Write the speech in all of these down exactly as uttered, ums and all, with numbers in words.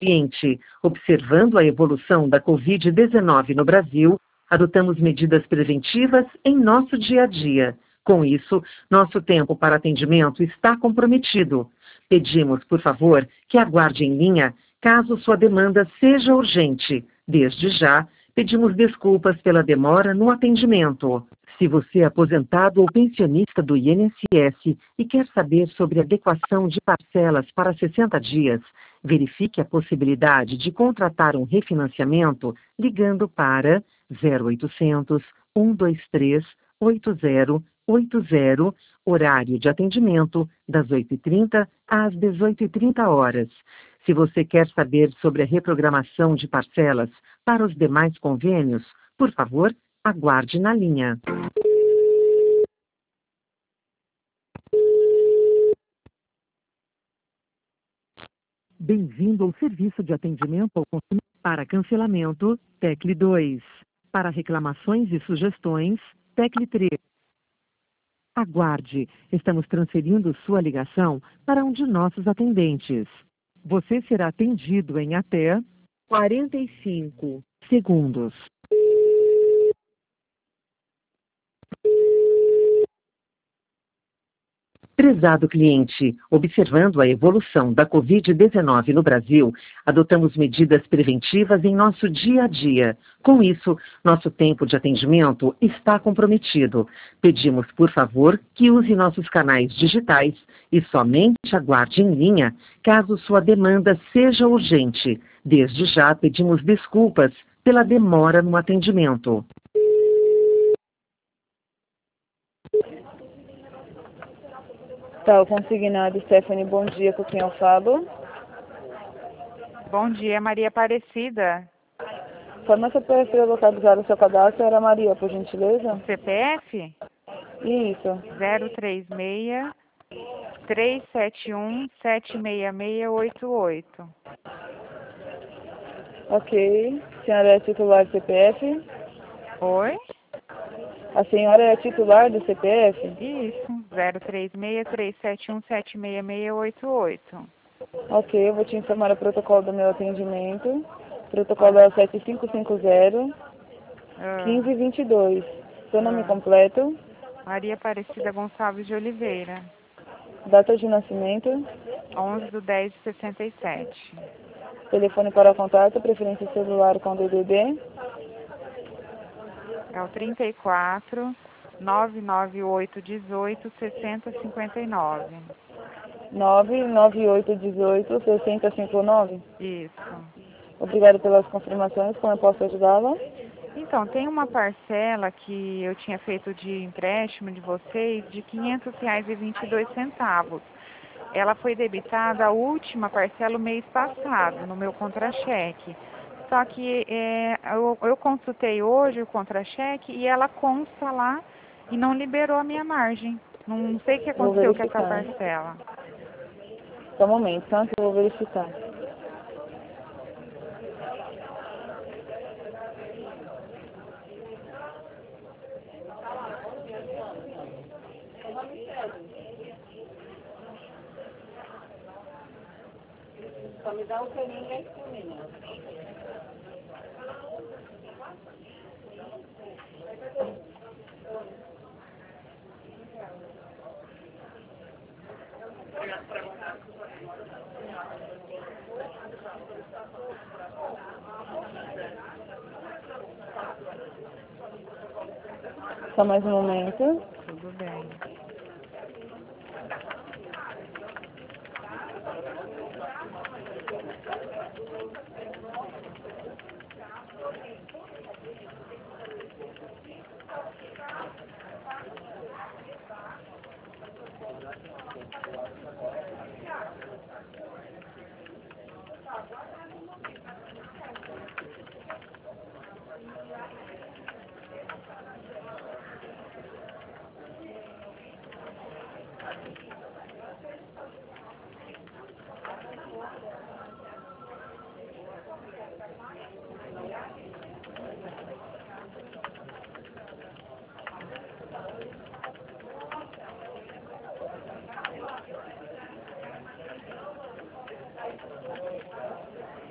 Cliente, observando a evolução da covid dezenove no Brasil, adotamos medidas preventivas em nosso dia a dia. Com isso, nosso tempo para atendimento está comprometido. Pedimos, por favor, que aguarde em linha caso sua demanda seja urgente. Desde já, pedimos desculpas pela demora no atendimento. Se você é aposentado ou pensionista do I N S S e quer saber sobre a adequação de parcelas para sessenta dias, verifique a possibilidade de contratar um refinanciamento ligando para zero oitocentos, cento e vinte e três, oitenta oitenta, horário de atendimento das oito e trinta às dezoito e trinta horas. Se você quer saber sobre a reprogramação de parcelas para os demais convênios, por favor, aguarde na linha. Bem-vindo ao serviço de atendimento ao consumidor. Para cancelamento, tecle dois. Para reclamações e sugestões, tecle três. Aguarde, estamos transferindo sua ligação para um de nossos atendentes. Você será atendido em até quarenta e cinco segundos. Prezado cliente, observando a evolução da covid dezenove no Brasil, adotamos medidas preventivas em nosso dia a dia. Com isso, nosso tempo de atendimento está comprometido. Pedimos, por favor, que use nossos canais digitais e somente aguarde em linha caso sua demanda seja urgente. Desde já, pedimos desculpas pela demora no atendimento. Tá, o consignado, Stephanie, bom dia, com quem eu falo? Bom dia, Maria Aparecida. Forma C P F localizado o seu cadastro, era Maria, por gentileza? C P F? Isso. zero três seis, três sete um, sete seis seis oito oito. Ok. A senhora é titular do C P F? Oi? A senhora é titular do C P F? Isso, zero três seis, três sete um, sete seis seis oito oito. Ok, eu vou te informar o protocolo do meu atendimento. O protocolo é o sete cinco cinco zero, Ah, um cinco dois dois. Seu nome ah. completo? Maria Aparecida Gonçalves de Oliveira. Data de nascimento? onze de dez de sessenta e sete. Telefone para contato, preferência celular com D D D? É o trinta e quatro, nove nove oito um oito, sessenta cinquenta e nove. nove nove oito um oito, seis zero cinco nove? Isso. Obrigada pelas confirmações. Como eu posso ajudá-la? Então, tem uma parcela que eu tinha feito de empréstimo de vocês de quinhentos reais e vinte e dois centavos. Ela foi debitada a última parcela o mês passado, no meu contra-cheque. Só que é, eu, eu consultei hoje o contra-cheque e ela consta lá e não liberou a minha margem. Não sei o que Vou aconteceu com essa verificar. parcela. Só um momento, tá? Que eu vou verificar. Só me dá o caminho e a espuminha. Só mais um momento. Tudo bem.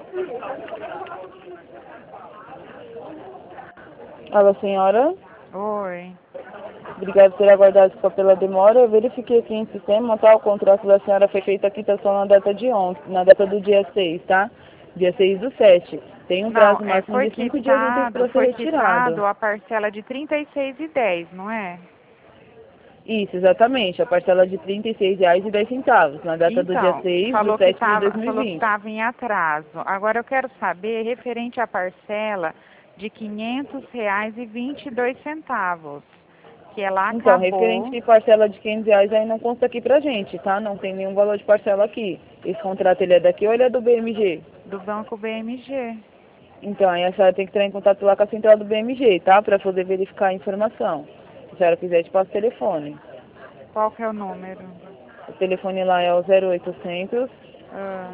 Alô, senhora? Oi. Obrigado por ter aguardado só pela demora. Eu verifiquei aqui em sistema, tá? O contrato da senhora foi feito a quitação na data de ontem, na data do dia seis, tá? Dia seis do sete. Tem um prazo Não, é, máximo foi de cinco dias úteis quitado, para ser foi retirado. quitado a parcela de trinta e seis e dez, não é? Isso, exatamente. A parcela de trinta e seis reais e dez centavos, na data do dia Então, seis do falou que sete de estava dois mil e falou que vinte. estava em atraso. Agora eu quero saber referente à parcela de quinhentos reais e vinte e dois centavos, que ela Então, referente acabou de parcela de quinhentos reais aí não consta aqui pra gente, tá? Não tem nenhum valor de parcela aqui. Esse contrato ele é daqui ou ele é do B M G? do Banco B M G. Então, aí a senhora tem que entrar em contato lá com a central do B M G, tá? Pra poder verificar a informação. Se a senhora quiser, te passo o telefone. Qual que é o número? O telefone lá é o zero oitocentos, Ah,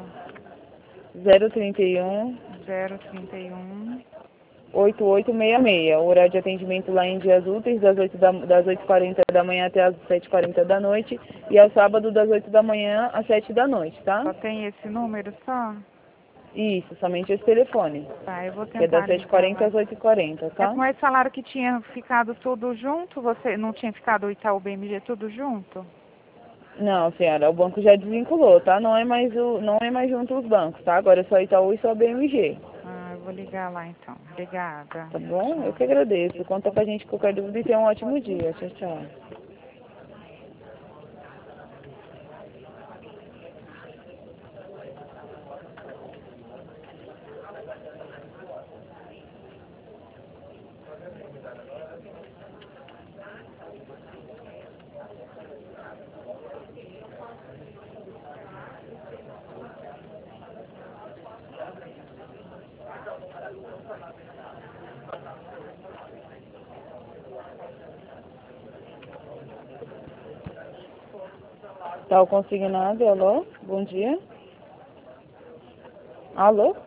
zero trinta e um, zero trinta e um. oito oito seis seis. O horário de atendimento lá em dias úteis, das oito da, das oito e quarenta da manhã até as sete e quarenta da noite. E ao sábado, das oito da manhã às sete da noite, tá? Só tem esse número só? Isso, somente esse telefone. Tá, eu vou Que é das tentar sete e ligar quarenta lá. às oito e quarenta, É, tá? mas falaram que tinha ficado tudo junto, você não tinha ficado o Itaú B M G tudo junto? Não, senhora, o banco já desvinculou, tá? Não é mais o, não é mais junto os bancos, tá? Agora é só Itaú e só B M G. Ah, eu vou ligar lá então. Obrigada. Tá bom? Eu Tchau. que agradeço. Conta com a gente qualquer dúvida e tenha um ótimo dia. Tchau, tchau. Tá o consignado, alô? Bom dia. Alô?